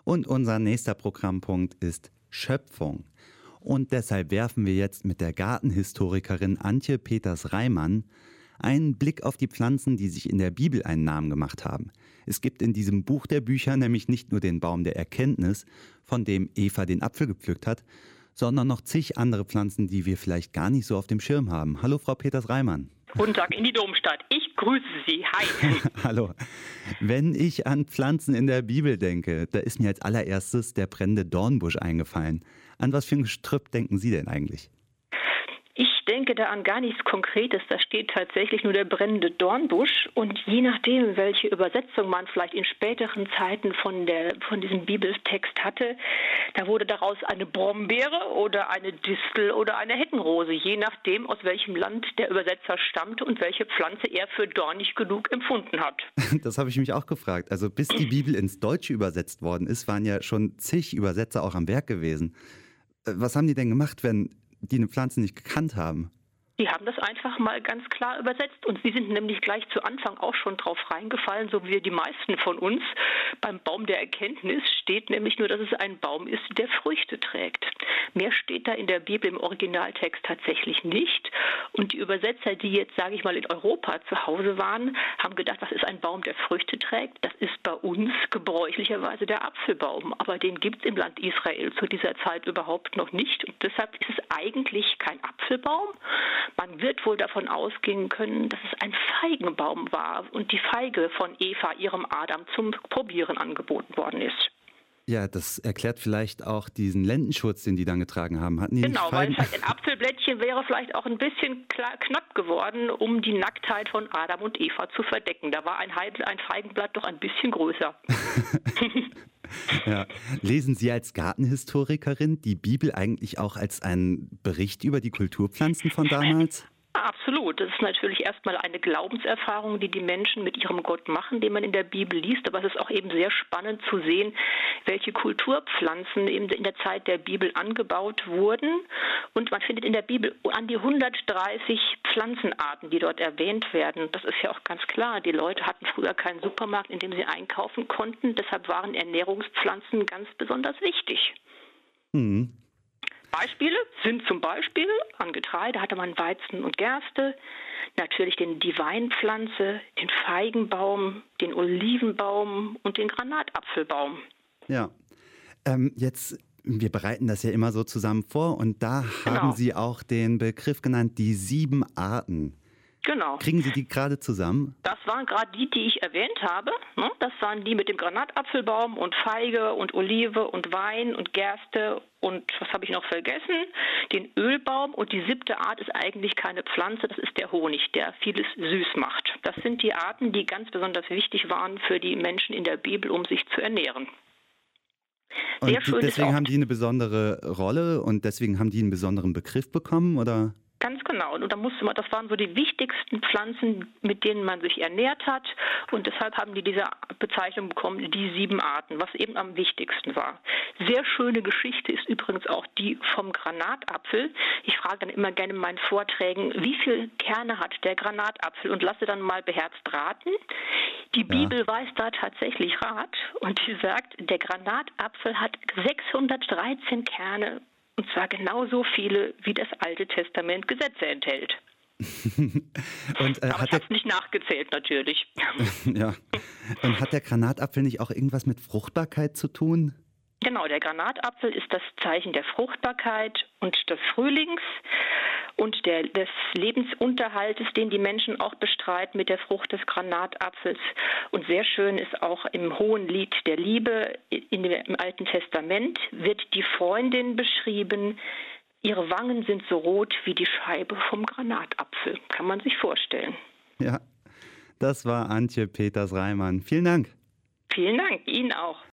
Und unser nächster Programmpunkt ist Schöpfung. Und deshalb werfen wir jetzt mit der Gartenhistorikerin Antje Peters-Reimann einen Blick auf die Pflanzen, die sich in der Bibel einen Namen gemacht haben. Es gibt in diesem Buch der Bücher nämlich nicht nur den Baum der Erkenntnis, von dem Eva den Apfel gepflückt hat, sondern noch zig andere Pflanzen, die wir vielleicht gar nicht so auf dem Schirm haben. Hallo, Frau Peters-Reimann. Guten Tag in die Domstadt. Ich grüße Sie. Hi. Hallo. Wenn ich an Pflanzen in der Bibel denke, da ist mir als allererstes der brennende Dornbusch eingefallen. An was für ein Gestrüpp denken Sie denn eigentlich? Ich denke da an gar nichts Konkretes. Da steht tatsächlich nur der brennende Dornbusch. Und je nachdem, welche Übersetzung man vielleicht in späteren Zeiten von diesem Bibeltext hatte, da wurde daraus eine Brombeere oder eine Distel oder eine Heckenrose, je nachdem, aus welchem Land der Übersetzer stammte und welche Pflanze er für dornig genug empfunden hat. Das habe ich mich auch gefragt. Also bis die Bibel ins Deutsche übersetzt worden ist, waren ja schon zig Übersetzer auch am Werk gewesen. Was haben die denn gemacht, wenn die eine Pflanze nicht gekannt haben? Die haben das einfach mal ganz klar übersetzt und sie sind nämlich gleich zu Anfang auch schon drauf reingefallen, so wie die meisten von uns. Beim Baum der Erkenntnis steht nämlich nur, dass es ein Baum ist, der Früchte trägt. Mehr steht da in der Bibel im Originaltext tatsächlich nicht. Und die Übersetzer, die jetzt, sage ich mal, in Europa zu Hause waren, haben gedacht, das ist ein Baum, der Früchte trägt. Das ist bei uns gebräuchlicherweise der Apfelbaum. Aber den gibt es im Land Israel zu dieser Zeit überhaupt noch nicht. Und deshalb ist es eigentlich kein Apfelbaum. Man wird wohl davon ausgehen können, dass es ein Feigenbaum war und die Feige von Eva, ihrem Adam, zum Probieren angeboten worden ist. Ja, das erklärt vielleicht auch diesen Lendenschurz, den die dann getragen haben. Hatten die Genau, nicht weil Feigen? vielleicht ein Apfelblättchen wäre vielleicht auch ein bisschen knapp geworden, um die Nacktheit von Adam und Eva zu verdecken. Da war ein Feigenblatt doch ein bisschen größer. Ja. Lesen Sie als Gartenhistorikerin die Bibel eigentlich auch als einen Bericht über die Kulturpflanzen von damals? Absolut. Das ist natürlich erstmal eine Glaubenserfahrung, die die Menschen mit ihrem Gott machen, den man in der Bibel liest. Aber es ist auch eben sehr spannend zu sehen, welche Kulturpflanzen in der Zeit der Bibel angebaut wurden. Und man findet in der Bibel an die 130 Pflanzenarten, die dort erwähnt werden. Das ist ja auch ganz klar. Die Leute hatten früher keinen Supermarkt, in dem sie einkaufen konnten. Deshalb waren Ernährungspflanzen ganz besonders wichtig. Mhm. Beispiele sind zum Beispiel, an Getreide hatte man Weizen und Gerste, natürlich die Weinpflanze, den Feigenbaum, den Olivenbaum und den Granatapfelbaum. Ja, wir bereiten das ja immer so zusammen vor und da Genau. haben Sie auch den Begriff genannt, die 7 Arten. Genau. Kriegen Sie die gerade zusammen? Das waren gerade die ich erwähnt habe. Das waren die mit dem Granatapfelbaum und Feige und Olive und Wein und Gerste und was habe ich noch vergessen? Den Ölbaum und die 7. Art ist eigentlich keine Pflanze, das ist der Honig, der vieles süß macht. Das sind die Arten, die ganz besonders wichtig waren für die Menschen in der Bibel, um sich zu ernähren. Und deswegen haben die eine besondere Rolle und deswegen haben die einen besonderen Begriff bekommen, oder? Ganz genau. Und das waren so die wichtigsten Pflanzen, mit denen man sich ernährt hat. Und deshalb haben die diese Bezeichnung bekommen, die 7 Arten, was eben am wichtigsten war. Sehr schöne Geschichte ist übrigens auch die vom Granatapfel. Ich frage dann immer gerne in meinen Vorträgen, wie viele Kerne hat der Granatapfel? Und lasse dann mal beherzt raten. Die Bibel weiß da tatsächlich Rat und die sagt, der Granatapfel hat 613 Kerne. Und zwar genauso viele, wie das Alte Testament Gesetze enthält. Aber ich habe es nicht nachgezählt, natürlich. Ja. Und hat der Granatapfel nicht auch irgendwas mit Fruchtbarkeit zu tun? Genau, der Granatapfel ist das Zeichen der Fruchtbarkeit und des Frühlings und des Lebensunterhaltes, den die Menschen auch bestreiten mit der Frucht des Granatapfels. Und sehr schön ist auch im Hohen Lied der Liebe im Alten Testament wird die Freundin beschrieben. Ihre Wangen sind so rot wie die Scheibe vom Granatapfel. Kann man sich vorstellen. Ja, das war Antje Peters-Reimann. Vielen Dank. Vielen Dank, Ihnen auch.